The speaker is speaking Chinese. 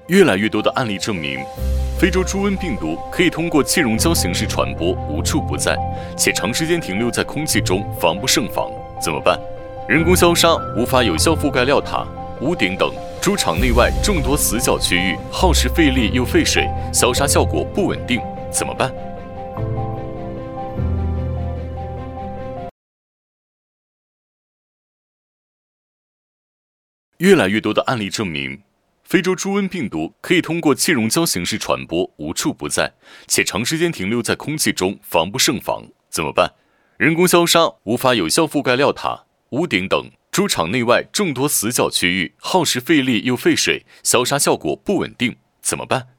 越来越多的案例证明，非洲猪瘟病毒可以通过气溶胶形式传播，无处不在，且长时间停留在空气中，防不胜防。怎么办？人工消杀无法有效覆盖料塔、屋顶等猪场内外众多死角区域，耗时费力又费水，消杀效果不稳定。怎么办？越来越多的案例证明，非洲猪瘟病毒可以通过气溶胶形式传播，无处不在，且长时间停留在空气中，防不胜防。怎么办？人工消杀无法有效覆盖料塔、屋顶等猪场内外众多死角区域，耗时费力又费水，消杀效果不稳定。怎么办？